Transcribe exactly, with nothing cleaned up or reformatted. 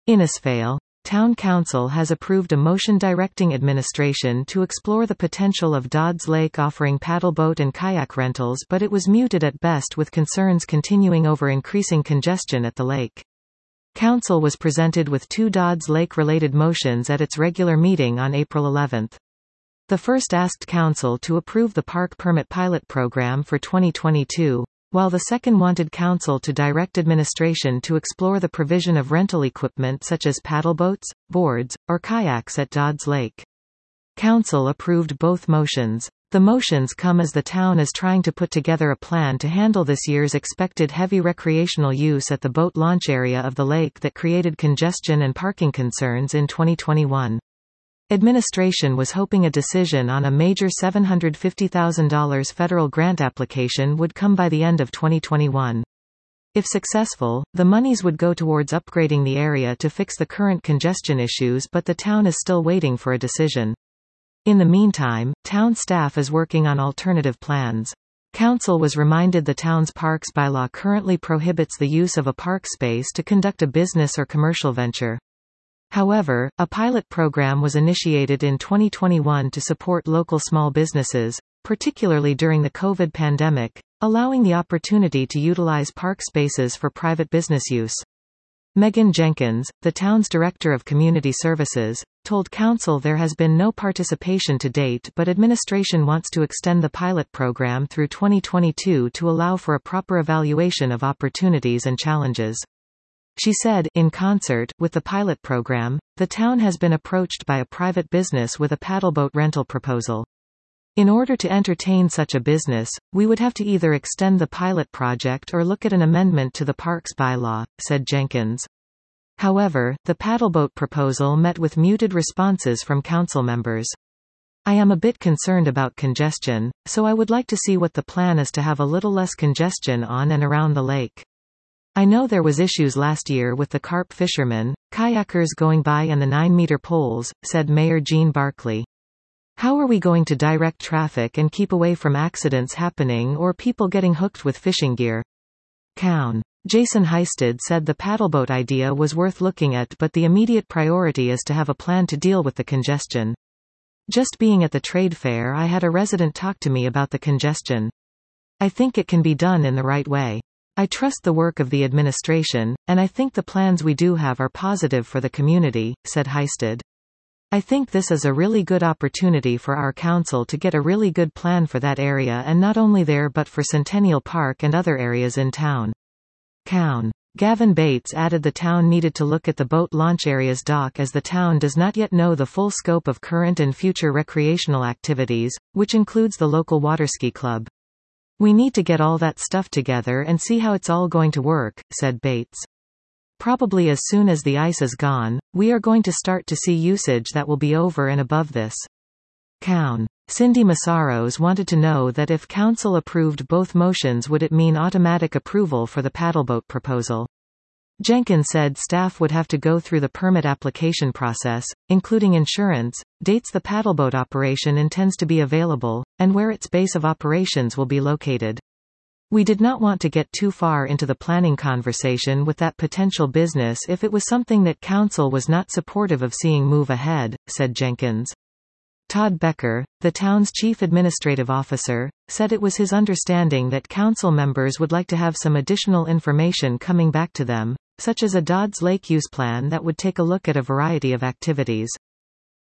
Innisfail. Town Council has approved a motion directing administration to explore the potential of Dodds Lake offering paddleboat and kayak rentals, but it was muted at best with concerns continuing over increasing congestion at the lake. Council was presented with two Dodds Lake-related motions at its regular meeting on April eleventh. The first asked Council to approve the park permit pilot program for twenty twenty-two, while the second wanted Council to direct administration to explore the provision of rental equipment such as paddleboats, boards, or kayaks at Dodds Lake. Council approved both motions. The motions come as the town is trying to put together a plan to handle this year's expected heavy recreational use at the boat launch area of the lake that created congestion and parking concerns in twenty twenty-one. Administration was hoping a decision on a major seven hundred fifty thousand dollars federal grant application would come by the end of twenty twenty-one. If successful, the monies would go towards upgrading the area to fix the current congestion issues, but the town is still waiting for a decision. In the meantime, town staff is working on alternative plans. Council was reminded the town's parks bylaw currently prohibits the use of a park space to conduct a business or commercial venture. However, a pilot program was initiated in twenty twenty-one to support local small businesses, particularly during the COVID pandemic, allowing the opportunity to utilize park spaces for private business use. Megan Jenkins, the town's Director of Community Services, told Council there has been no participation to date, but administration wants to extend the pilot program through twenty twenty-two to allow for a proper evaluation of opportunities and challenges. She said, in concert with the pilot program, the town has been approached by a private business with a paddleboat rental proposal. In order to entertain such a business, we would have to either extend the pilot project or look at an amendment to the parks bylaw, said Jenkins. However, the paddleboat proposal met with muted responses from council members. I am a bit concerned about congestion, so I would like to see what the plan is to have a little less congestion on and around the lake. I know there was issues last year with the carp fishermen, kayakers going by and the nine-meter poles, said Mayor Gene Barkley. How are we going to direct traffic and keep away from accidents happening or people getting hooked with fishing gear? Cown. Jason Heisted said the paddleboat idea was worth looking at, but the immediate priority is to have a plan to deal with the congestion. Just being at the trade fair, I had a resident talk to me about the congestion. I think it can be done in the right way. I trust the work of the administration, and I think the plans we do have are positive for the community, said Heisted. I think this is a really good opportunity for our council to get a really good plan for that area, and not only there but for Centennial Park and other areas in town. Cown. Gavin Bates added the town needed to look at the boat launch area's dock as the town does not yet know the full scope of current and future recreational activities, which includes the local waterski club. We need to get all that stuff together and see how it's all going to work, said Bates. Probably as soon as the ice is gone, we are going to start to see usage that will be over and above this. Cown. Cindy Massaros wanted to know that if council approved both motions, would it mean automatic approval for the paddleboat proposal? Jenkins said staff would have to go through the permit application process, including insurance, dates the paddleboat operation intends to be available, and where its base of operations will be located. We did not want to get too far into the planning conversation with that potential business if it was something that council was not supportive of seeing move ahead, said Jenkins. Todd Becker, the town's chief administrative officer, said it was his understanding that council members would like to have some additional information coming back to them, such as a Dodds Lake use plan that would take a look at a variety of activities.